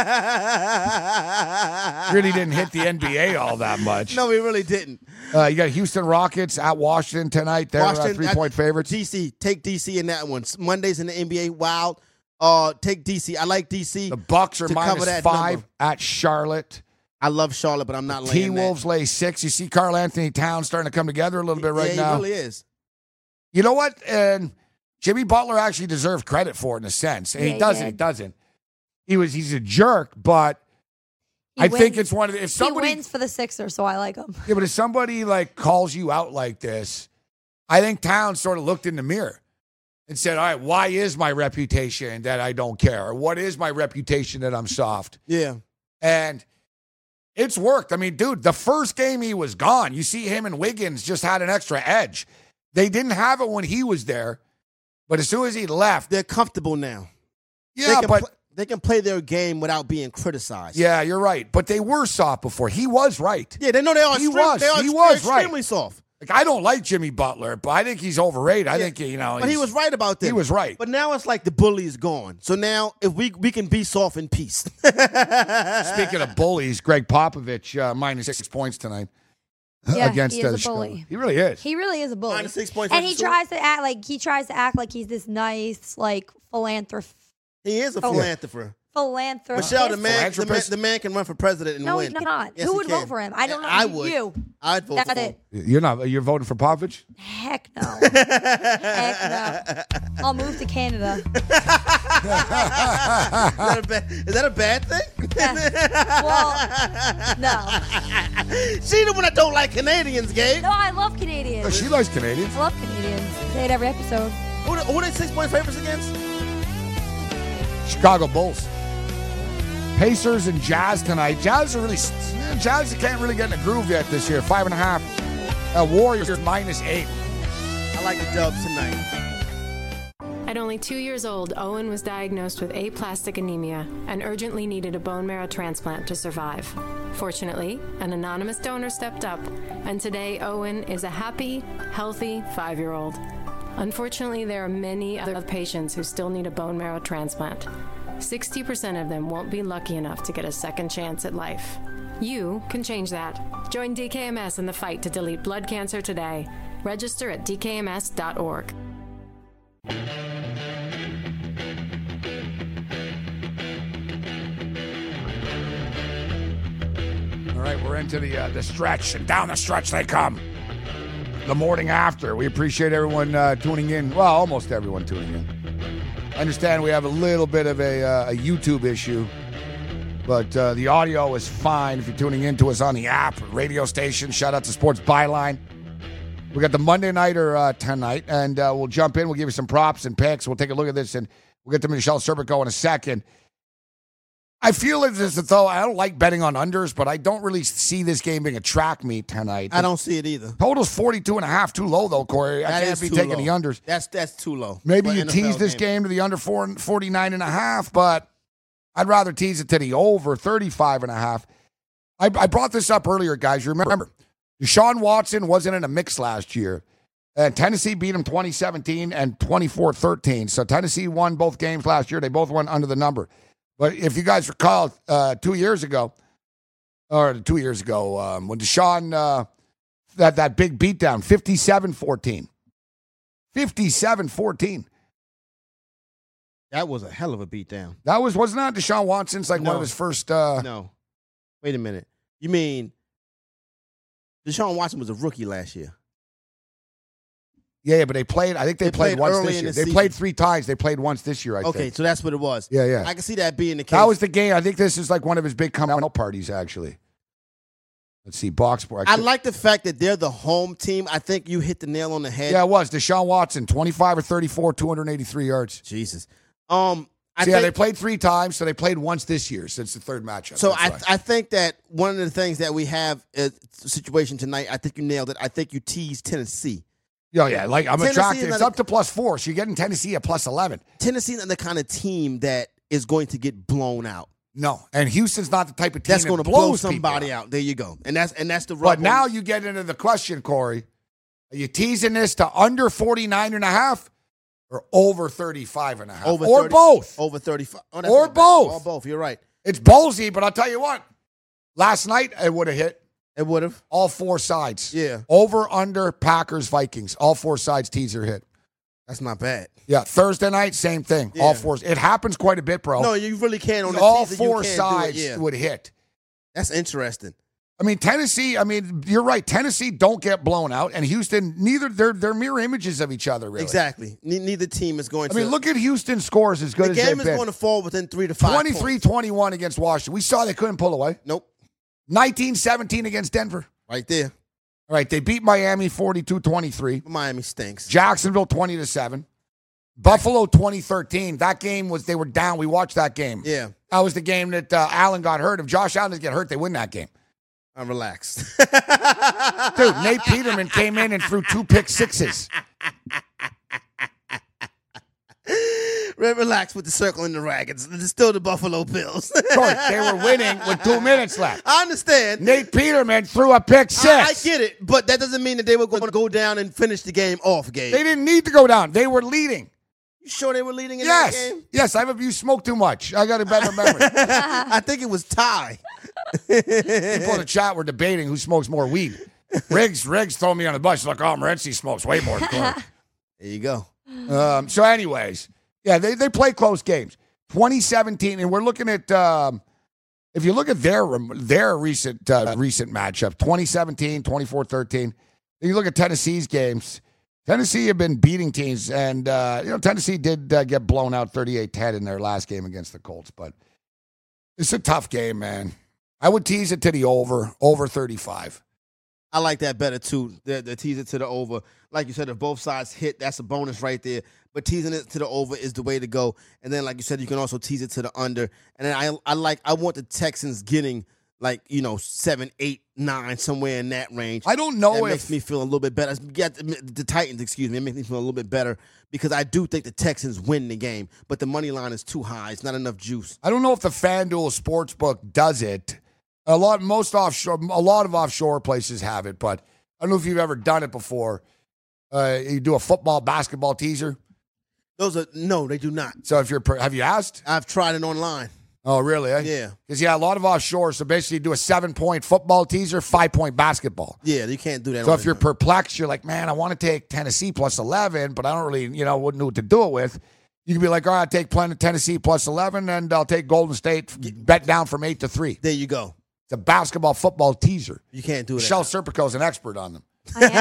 really didn't hit the N B A all that much. No, we really didn't. Uh, you got Houston Rockets at Washington tonight. They're uh, three-point favorites. D C, take D C in that one. Mondays in the N B A, wild. Uh, take D C. I like D C. The Bucks are minus five number. At Charlotte. I love Charlotte, but I'm not laying T-Wolves that. lay six. You see Karl Anthony Towns starting to come together a little bit right yeah, now. He really is. You know what? And Jimmy Butler actually deserved credit for it in a sense. And yeah, he doesn't. He, he doesn't. He was. He's a jerk, but he I wins. think it's one of the. If somebody he wins for the Sixers, so I like him. Yeah, but if somebody like calls you out like this, I think Towns sort of looked in the mirror and said, "All right, why is my reputation that I don't care? Or what is my reputation that I'm soft?" Yeah, and it's worked. I mean, dude, the first game he was gone. You see him and Wiggins just had an extra edge. They didn't have it when he was there. But as soon as he left, they're comfortable now. Yeah, they can but pl- they can play their game without being criticized. Yeah, you're right. But they were soft before. He was right. Yeah, they know they are. He extreme, was. They are he extreme, was extremely right. soft. Like I don't like Jimmy Butler, but I think he's overrated. I Yeah, think you know. But he was right about that. He was right. But now it's like the bully is gone. So now if we we can be soft in peace. Speaking of bullies, Greg Popovich uh, minus six points tonight. Yeah, against he is uh, a bully. He really is. He really is a bully. Minus six points and he versus tries to act like he tries to act like he's this nice, like philanthropist. He is a Oh. philanthropist. Philanthropist. Michelle, the man, the man, Philanthropist? the man can run for president and No, win. he's not. Yes, Who he would can. vote for him? I don't know. I would. You. I'd vote That's for him. it. You're not. You're voting for Popovich? Heck no. Heck no. I'll move to Canada. Is that a bad, is that a bad thing? Well, no. She the one that don't like Canadians, Gabe. No, I love Canadians. Oh, she likes Canadians. I love Canadians. Say it every episode. Who the, who are they six-point favorites against? Chicago Bulls. Pacers and Jazz tonight. Jazz are really Jazz can't really get in a groove yet this year. Five and a half. Uh, Warriors minus eight. I like the Dubs tonight. At only two years old, Owen was diagnosed with aplastic anemia and urgently needed a bone marrow transplant to survive. Fortunately, an anonymous donor stepped up, and today Owen is a happy, healthy five-year-old. Unfortunately, there are many other patients who still need a bone marrow transplant. sixty percent of them won't be lucky enough to get a second chance at life. You can change that. Join D K M S in the fight to delete blood cancer today. Register at d k m s dot org. All right, we're into the uh, the stretch, and down the stretch they come. The morning after. We appreciate everyone uh, tuning in. Well, almost everyone tuning in. I understand we have a little bit of a, uh, a YouTube issue, but uh, the audio is fine if you're tuning in to us on the app, radio station. Shout out to Sports Byline. We got the Monday Nighter uh, tonight, and uh, we'll jump in. We'll give you some props and picks. We'll take a look at this, and we'll get to Michelle Serpico in a second. I feel as though I don't like betting on unders, but I don't really see this game being a track meet tonight. I don't see it either. Total's forty-two and a half, too low, though, Corey. I That can't is be too taking low. the unders. That's that's too low. Maybe for you N F L tease this game to the under four, forty-nine and a half, but I'd rather tease it to the over thirty-five and a half. I, I brought this up earlier, guys. You remember, Deshaun Watson wasn't in a mix last year. And Tennessee beat him twenty seventeen and twenty-four thirteen. So Tennessee won both games last year. They both went under the number. But if you guys recall, uh, two years ago, or two years ago, um, when Deshaun, uh, that, that big beatdown, fifty-seven fourteen. fifty-seven fourteen. That was a hell of a beatdown. That was, wasn't that Deshaun Watson's like No. one of his first. Uh, No. Wait a minute. You mean Deshaun Watson was a rookie last year? Yeah, yeah, but they played, I think they, They played, played once early this in year. the They season. played three times. They played once this year, I Okay, think. so that's what it was. Yeah, yeah. I can see that being the case. That was the game. I think this is like one of his big come out parties, actually. Let's see, box score. I like the fact that they're the home team. I think you hit the nail on the head. Yeah, it was. Deshaun Watson, twenty-five or thirty-four, two hundred eighty-three yards. Jesus. Um, I So, yeah, think- they played three times, so they played once this year since the third matchup. So That's I right. I think that one of the things that we have is a situation tonight. I think you nailed it. I think you teased Tennessee. Oh, yeah, like I'm Tennessee attracted. is It's not up to plus four, so you're getting Tennessee at plus eleven. Tennessee's not the kind of team that is going to get blown out. No, and Houston's not the type of team That's that going to blows blow somebody people out. There you go. And that's and that's the. But rub now on- you get into the question, Corey. Are you teasing this to under forty-nine and a half or over thirty-five and a half? over or thirty both. over thirty-five. Oh, that's Or not bad. both. Or both. You're right. It's ballsy, but I'll tell you what. Last night, it would have hit It would have. all four sides. Yeah. Over, under, Packers, Vikings. All four sides teaser hit. That's not bad. Yeah, Thursday night, same thing. Yeah. All four. It happens quite a bit, bro. No, you really can on the all teaser, you four can do it, sides yeah. would hit. That's interesting. I mean, Tennessee, I mean, you're right. Tennessee don't get blown out, and Houston, neither, they're, they're mirror images of each other, really. Exactly. Ne- neither team is going I to. mean, look at Houston's scores as good the as game they've is been. going to fall within three to five. twenty-three twenty-one against Washington. We saw they couldn't pull away. Nope. nineteen seventeen against Denver. Right there. All right, they beat Miami forty-two twenty-three. Miami stinks. Jacksonville twenty to seven. Buffalo twenty thirteen. That game was, they were down. We watched that game. Yeah. That was the game that uh, Allen got hurt. If Josh Allen doesn't get hurt, they win that game. I'm relaxed. Dude, Nate Peterman came in and threw two pick sixes. Relax with the circle and the rackets. It's still the Buffalo Bills. Sorry, they were winning with two minutes left. I understand. Nate Peterman threw a pick six. I, I get it, but that doesn't mean that they were going to go down and finish the game off, Gabe. They didn't need to go down. They were leading. You sure they were leading in Yes. that game? Yes, I've you smoke too much. I got a better memory. I think it was tie. People in the chat were debating who smokes more weed. Riggs, Riggs throw me on the bus. He's like, oh, Morency smokes way more than Corey. There you go. Um, so, anyways, yeah, they, they play close games. twenty seventeen, and we're looking at um, if you look at their their recent uh, recent matchup, twenty seventeen, twenty-four thirteen. Then you look at Tennessee's games. Tennessee have been beating teams, and uh, you know Tennessee did uh, get blown out thirty-eight ten in their last game against the Colts, but it's a tough game, man. I would tease it to the over, over thirty-five. I like that better, too. The, the tease it to the over. Like you said, if both sides hit, that's a bonus right there. But teasing it to the over is the way to go. And then, like you said, you can also tease it to the under. And then I I like I want the Texans getting, like, you know, seven, eight, nine, somewhere in that range. I don't know that if makes me feel a little bit better. Yeah, the Titans, excuse me, it makes me feel a little bit better because I do think the Texans win the game, but the money line is too high. It's not enough juice. I don't know if the FanDuel Sportsbook does it. A lot, most offshore, a lot of offshore places have it, but I don't know if you've ever done it before. Uh, you do a football, basketball teaser. Those are no, they do not. So if you're, have you asked? I've tried it online. Oh, really? Eh? Yeah. Because yeah, a lot of offshore. So basically, you do a seven-point football teaser, five-point basketball. Yeah, you can't do that. So on if you're the- perplexed, you're like, man, I want to take Tennessee plus eleven, but I don't really, you know, wouldn't know what to do it with. You can be like, all right, I'll take Tennessee plus eleven, and I'll take Golden State bet down from eight to three. there you go. It's a basketball football teaser. You can't do that. Michelle Serpico's an expert on them.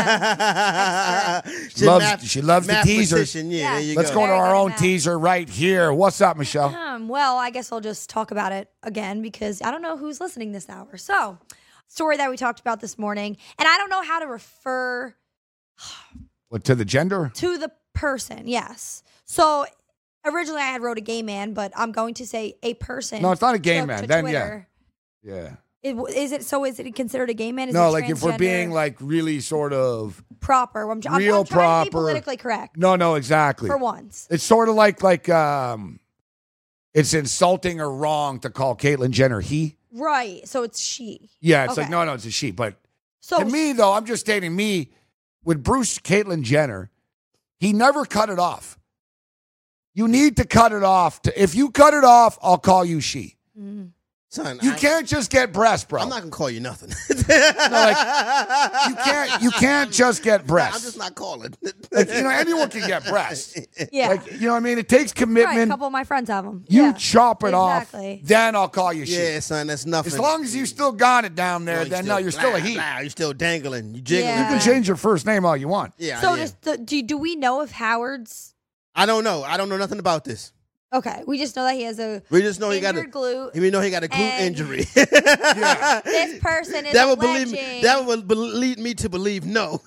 I am. She Loves- math- she loves the teasers. mathematician, Yeah, Yeah. there you Let's go go. to Very our good own math. teaser right here. What's up, Michelle? Um, well, I guess I'll just talk about it again because I don't know who's listening this hour. So, story that we talked about this morning, and I don't know how to refer What, to the gender? to the person. Yes. So, originally I had wrote a gay man, but I'm going to say a person. No, it's not a gay took man. to Then, Twitter. yeah. Yeah. It, is it so? Is it considered a gay man? Is No, it like if we're transgender? being like really sort of proper, I'm, I'm, real I'm trying to be proper. politically correct no, no, exactly. for once. It's sort of like like um, it's insulting or wrong to call Caitlyn Jenner he. Right. So it's she. Yeah, it's like Okay. no, no, it's a she. But So to me though, I'm just stating me with Bruce Caitlyn Jenner, he never cut it off. You need to cut it off. To, if you cut it off, I'll call you she. Mm. Son, You I, can't just get breast, bro. I'm not gonna call you nothing. like, you can't. You can't just get I'm breasts. just not calling. Like, you know, anyone can get breasts. yeah. Like, you know what I mean? It takes right. A commitment. couple of my friends have them. You yeah. chop it Exactly. off, then I'll call you she. Yeah, son, that's nothing. As long as you still got it down there, you then no, you're still a he. Blah, you're still dangling. You jiggling. Yeah. You can change your first name all you want. Yeah. So yeah. does the, do do we know if Howard's I don't know. I don't know nothing about this. okay? We just know that he has a We just know he got a. injured glute. We know he got a glute And- injury. Yeah. This person is that a would believe me, legend. that would be- lead me to believe no.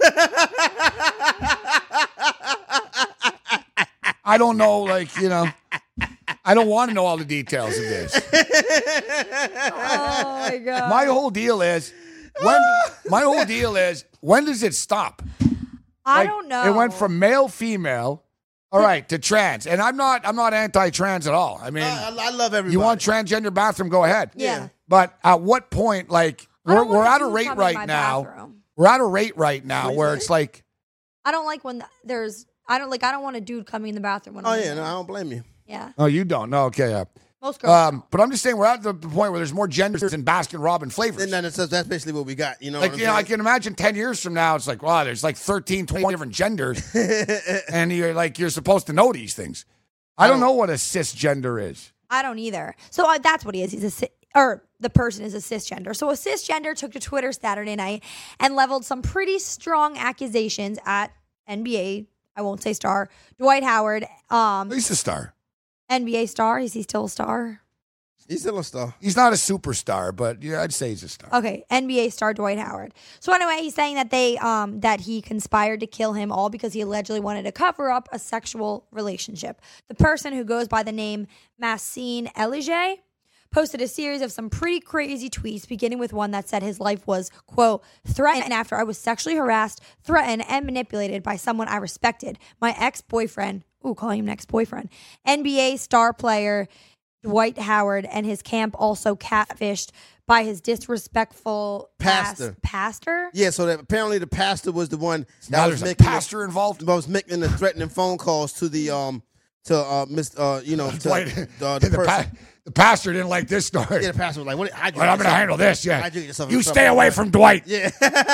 I don't know, like, you know. I don't want to know all the details of this. Oh my god. My whole deal is when. My whole deal is when does it stop? I Like, don't know. It went from male, female, all right, to trans, and I'm not. I'm not anti-trans at all. I mean, I, I love everybody. you want transgender bathroom? Go ahead. Yeah. But at what point, like, I we're don't want we're a at a dude rate coming in right my now. bathroom. We're at a rate right now What do you where say? it's like, I don't like when there's. I don't like. I don't want a dude coming in the bathroom when Oh I'm in yeah, no, there. I don't blame you. Yeah. oh, you don't. No, okay, yeah. Most girls. Um, but I'm just saying we're at the point where there's more genders than Baskin Robin flavors. And then it's, that's basically what we got. You know, Like, what you I'm know, I saying? can imagine ten years from now, it's like, wow, there's like thirteen, twenty different genders. And you're like, you're supposed to know these things. I don't know what a cisgender is. I don't either. So uh, that's what he is. He's a ci- or the person is a cisgender. So a cisgender took to Twitter Saturday night and leveled some pretty strong accusations at N B A. I won't say star Dwight Howard. Um, He's a star. N B A star. Is he still a star? He's still a star. He's not a superstar, but yeah, I'd say he's a star. Okay, N B A star Dwight Howard. So anyway, he's saying that they um that he conspired to kill him all because he allegedly wanted to cover up a sexual relationship. The person who goes by the name Massine Elige posted a series of some pretty crazy tweets, beginning with one that said his life was, quote, threatened after I was sexually harassed, threatened, and manipulated by someone I respected. My ex-boyfriend, ooh, calling him an ex-boyfriend, N B A star player Dwight Howard and his camp also catfished by his disrespectful Pastor. Past, pastor? Yeah, so that apparently the pastor was the one Now that was there's a making pastor involved. the, was making the threatening phone calls to the um to uh Miss uh you know to Dwight, uh, the the, person. pa- the pastor didn't like this story. Yeah, the pastor was like, "What? I But I'm going to handle this. Yeah, How'd you get yourself in you trouble? stay away from Dwight. Yeah,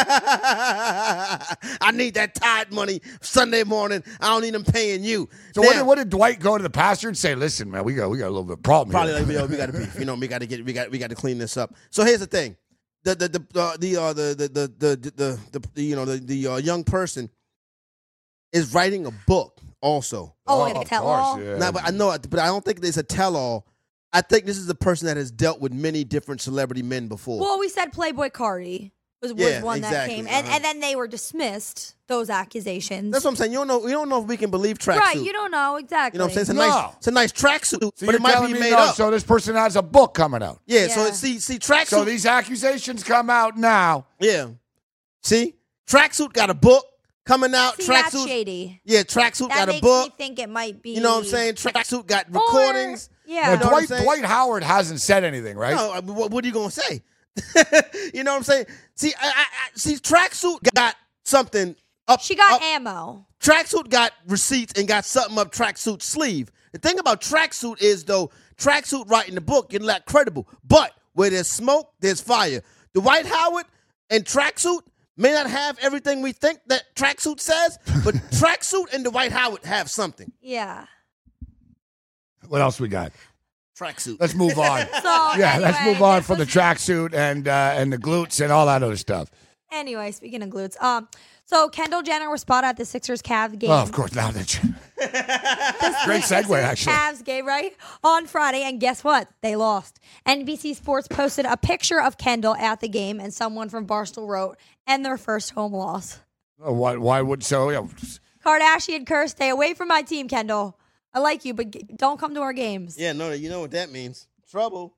I need that tithe money Sunday morning. I don't need them paying you." So Now, what did, what did Dwight go to the pastor and say? Listen, man, we got we got a little bit of problem Probably here. like, yo, we got to beef. You know, we got to get, we got, we got to clean this up. So here's the thing: the the the uh, the, uh, the, the the the the the the you know the the uh, young person is writing a book also. Oh, Oh, and of tell course, all? yeah. Now, but I know, but I don't think there's a tell-all. I think this is the person that has dealt with many different celebrity men before. Well, we said Playboy Cardi was, was Yeah, one that exactly, came. And, uh-huh. and then they were dismissed, those accusations. That's what I'm saying. You don't know. We don't know if we can believe tracksuit. Right, you don't know exactly. You know what I'm saying? It's a No. nice, it's a nice tracksuit, So but you're it might telling be me made no, up. So this person has a book coming out. yeah, So Yeah. see, see, tracksuit. So these accusations come out now. yeah. See, tracksuit got a book coming out. See, that's Tracksuit. shady. Yeah, tracksuit That got a makes book. me think it might be. You know what I'm saying? Tracksuit got Or- recordings. Yeah. Now, You know what I'm Dwight saying? Dwight Howard hasn't said anything, right? No, I mean, what, what are you gonna say? You know what I'm saying? See, I, I, I see, tracksuit got something up. She got up, ammo. Tracksuit got receipts and got something up tracksuit's sleeve. The thing about tracksuit is, though, tracksuit writing the book can lack credible. But where there's smoke, there's fire. Dwight Howard and tracksuit may not have everything we think that tracksuit says, but tracksuit and Dwight Howard have something. Yeah. What else we got? Tracksuit. Let's move on. So yeah, let's anyway, move on this from the was- tracksuit and uh, and the glutes and all that other stuff. Anyway, speaking of glutes, um, so Kendall Jenner was spotted at the Sixers Cavs game. Oh, of course. Now that you... Great segue, actually. Cavs game, right? On Friday, and guess what? They lost. N B C Sports posted a picture of Kendall at the game, and someone from Barstool wrote, "And their first home loss." Oh, why, why would so? Yeah. Kardashian curse, stay away from my team, Kendall. I like you, but g- don't come to our games. Yeah, no, you know what that means. Trouble.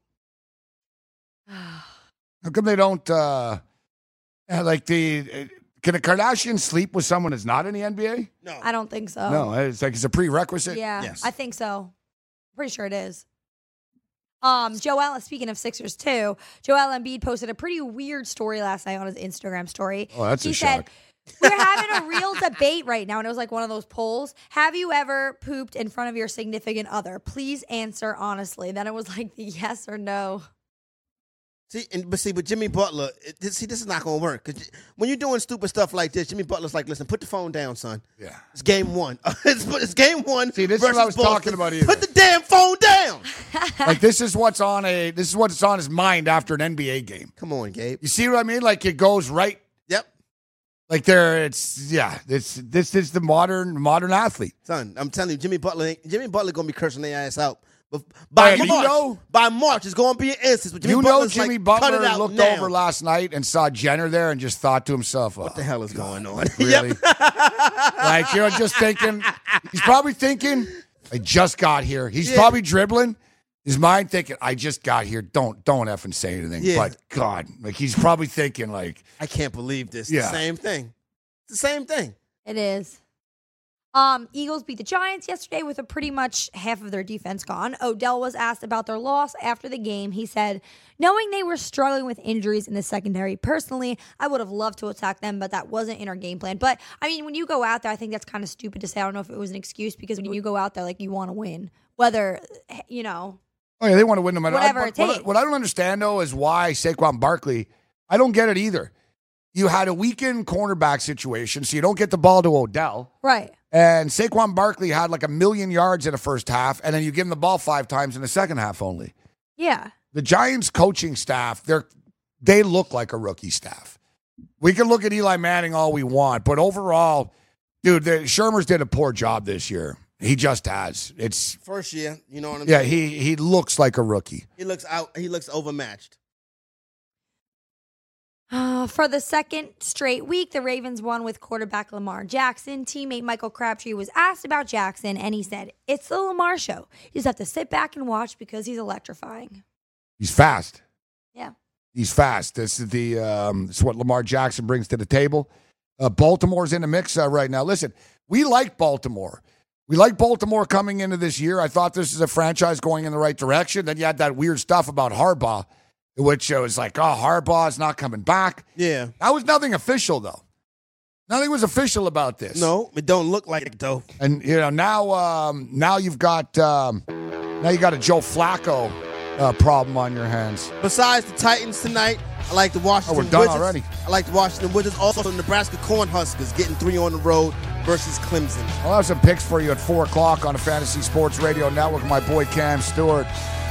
How come they don't uh, uh, like the? Uh, can a Kardashian sleep with someone that's not in the N B A? No. I don't think so. No, it's like it's a prerequisite. Yeah, Yes. I think so. Pretty sure it is. Um, Joel, speaking of Sixers too, Joel Embiid posted a pretty weird story last night on his Instagram story. Oh, that's he a said, shock. "We're having a real debate right now," and it was like one of those polls. Have you ever pooped in front of your significant other? Please answer honestly. Then it was like the yes or no. See, and, but see, with Jimmy Butler, it, this- see, this is not going to work. Because when you're doing stupid stuff like this, Jimmy Butler's like, listen, put the phone down, son. Yeah. It's game one. it's, it's game one. See, this is what I was versus talking Boston. about either. Put the damn phone down. Like this is what's on a this is what's on his mind after an N B A game. Come on, Gabe. You see what I mean? Like it goes right. Yep. Like there, it's yeah. This this is the modern modern athlete. Son, I'm telling you, Jimmy Butler ain't, Jimmy Butler going to be cursing their ass out. But by Hey, you March, know- by March, it's going to be an instance. But Jimmy you know, Butler's Jimmy like, cut it Butler out looked now. over last night and saw Jenner there and just thought to himself, oh, What the hell is going on? really? Like you're just thinking. He's probably thinking, I just got here. He's Yeah. probably dribbling. His mind thinking, I just got here. Don't don't effing say anything. Yeah. But God, like he's probably thinking like, I can't believe this. Yeah. The same thing. It's the same thing. It is. Um, Eagles beat the Giants yesterday with a pretty much half of their defense gone. Odell was asked about their loss after the game. He said, knowing they were struggling with injuries in the secondary, personally, I would have loved to attack them, but that wasn't in our game plan. But, I mean, when you go out there, I think that's kind of stupid to say. I don't know if it was an excuse because when you go out there, like, you want to win. Whether, you know. oh yeah, they want to win no matter Whatever I, it what, takes. what I don't understand though is why Saquon Barkley. I don't get it either. You had a weakened cornerback situation, so you don't get the ball to Odell. Right. And Saquon Barkley had like a million yards in the first half, and then you give him the ball five times in the second half only. Yeah. The Giants coaching staff, they're they look like a rookie staff. We can look at Eli Manning all we want, but overall, dude, the, Shermer's did a poor job this year. He just has. It's First year, you know what I mean? yeah. He he looks like a rookie. He looks out. He looks overmatched. Uh, for the second straight week, the Ravens won with quarterback Lamar Jackson. Teammate Michael Crabtree was asked about Jackson, and he said, it's the Lamar show. You just have to sit back and watch because he's electrifying. He's fast. Yeah. He's fast. This is the um, this is what Lamar Jackson brings to the table. Uh, Baltimore's in the mix uh, right now. Listen, we like Baltimore. We like Baltimore coming into this year. I thought this is a franchise going in the right direction. Then you had that weird stuff about Harbaugh, which was like, oh, Harbaugh's not coming back. Yeah. That was nothing official, though. Nothing was official about this. No, it don't look like it though. And you know now, um, now you've got um, now you got a Joe Flacco uh, problem on your hands. Besides the Titans tonight, I like the Washington Oh, we're done Wizards. already. I like the Washington Wizards. Also, the Nebraska Cornhuskers getting three on the road versus Clemson. I'll have some picks for you at four o'clock on the Fantasy Sports Radio Network. My boy Cam Stewart.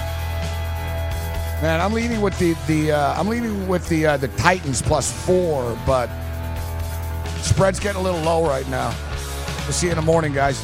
Man, I'm leaning with the the uh, I'm leaning with the uh, the Titans plus four, but spread's getting a little low right now. We'll see you in the morning, guys.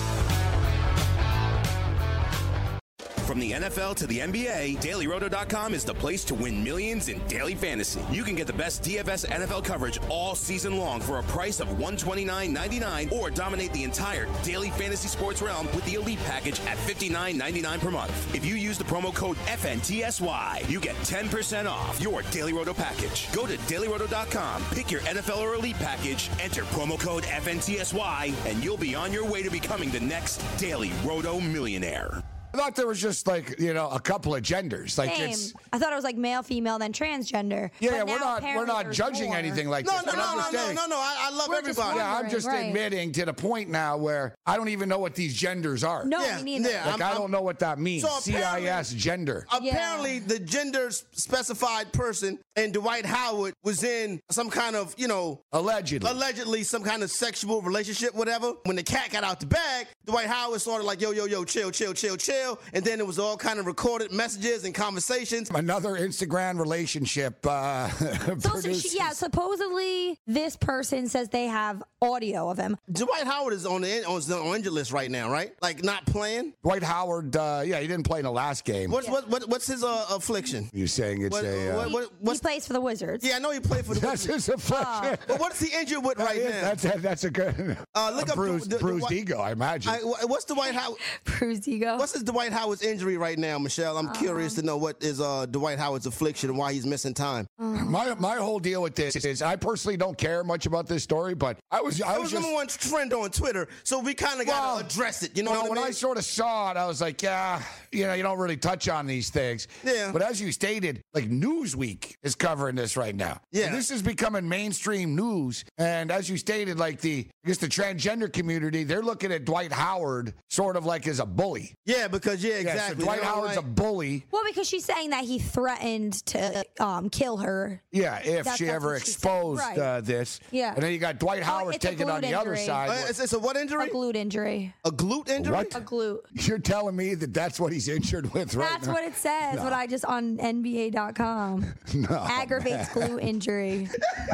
From the N F L to the N B A, Daily Roto dot com is the place to win millions in daily fantasy. You can get the best D F S N F L coverage all season long for a price of one hundred twenty-nine ninety-nine, or dominate the entire daily fantasy sports realm with the Elite package at fifty-nine ninety-nine per month. If you use the promo code F N T S Y, you get ten percent off your Daily Roto package. Go to Daily Roto dot com, pick your N F L or Elite package, enter promo code F N T S Y, and you'll be on your way to becoming the next Daily Roto millionaire. I thought there was just like, you know, a couple of genders. Like Same. it's I thought it was like male, female, then transgender. yeah, But yeah, now we're not we're apparently not there's judging more. anything like No, this. no, but no, I'm no, just no, saying- no, no. I, I love We're just everybody. Yeah, I'm just Right. admitting to the point now where I don't even know what these genders are. No, Yeah, me neither. yeah. Like, I'm- I don't know what that means. So C I S apparently- gender. Apparently, the gender specified person and Dwight Howard was in some kind of, you know, Allegedly. allegedly some kind of sexual relationship, whatever. When the cat got out the bag, Dwight Howard started like, yo, yo, yo, chill, chill, chill, chill. And then it was all kind of recorded messages and conversations. Another Instagram relationship uh, So, produced. yeah, supposedly this person says they have audio of him. Dwight Howard is on the on the injured list right now, right? Like not playing. Dwight Howard, uh, yeah, he didn't play in the last game. What's what, what what's his uh, affliction? You're saying it's What, a. Uh, what, what, He what's, plays for the Wizards. yeah, I know he played for the. that's his affliction. But what's he injured with right That is- now? That's, a, that's a good. Uh, look a up the- bruised, the- the bruised what- ego, I imagine. I, wha- what's Dwight Howard? Bruised ego. What's his Dwight Howard's injury right now, Michelle? I'm curious to know what is uh, Dwight Howard's affliction and why he's missing time. my my whole deal with this is I personally don't care much about this story, but I was I It was was just. number one trend on Twitter, so we kind of got Well, to address it. You know Well, what I when mean? I sort of saw it, I was like, yeah, you know, you don't really touch on these things. Yeah. But as you stated, like Newsweek is covering this right now. Yeah. And this is becoming mainstream news. And as you stated, like the, I guess the transgender community, they're looking at Dwight Howard sort of like as a bully. yeah, because yeah, Yeah, exactly. so Dwight You know, Howard's like- a bully. Well, because she's saying that he threatened to um, kill her. Yeah, if That's- she that's ever what she said. exposed Right. uh, this. Yeah. And then you got Dwight Howard it's a taking on glute the other injury. side. Uh, it's, it's a what A injury? glute injury. A glute injury? What? A glute. You're telling me that that's what he's injured with right That's now? what it says. What I just on N B A dot com. No, Aggravates glute injury.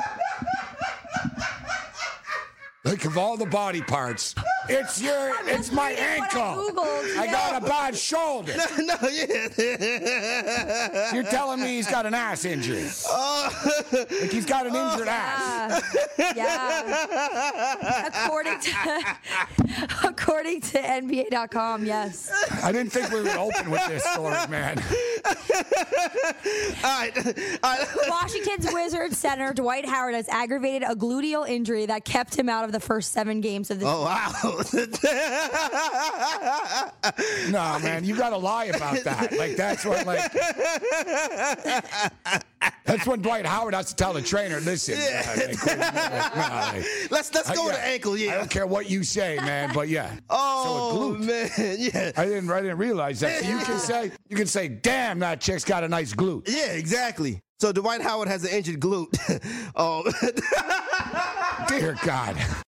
Think of all the body parts. It's your, it's my reading what I ankle. Googled, I yeah. got a bad shoulder. no, yeah. You're telling me he's got an ass injury. Like he's got an injured ass. Yeah. yeah. According to according According to N B A dot com, yes. I didn't think we would open with this story, man. All right. All right. Washington's Wizards center Dwight Howard has aggravated a gluteal injury that kept him out of the first seven games of the Oh, season. wow. No, man, you got to lie about that. Like, that's what, like, that's when Dwight Howard has to tell the trainer, listen, Yeah. uh, like, nah, like, let's let's go I, with yeah, the ankle, yeah. I don't care what you say, man, but yeah. Oh, so a glute. man, yeah. I didn't, I didn't realize that. So you can say, you can say, damn, that chick's got a nice glute. Yeah, exactly. So Dwight Howard has an injured glute. Oh. Dear God.